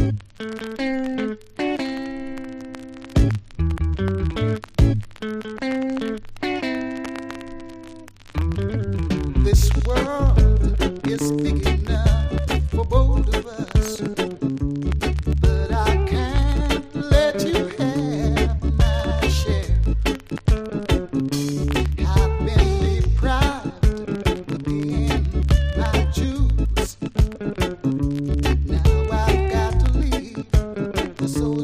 This world is big enough for both of us, but I can't let you have my share. I've been deprived of paying my dues. Now I've got to leave, so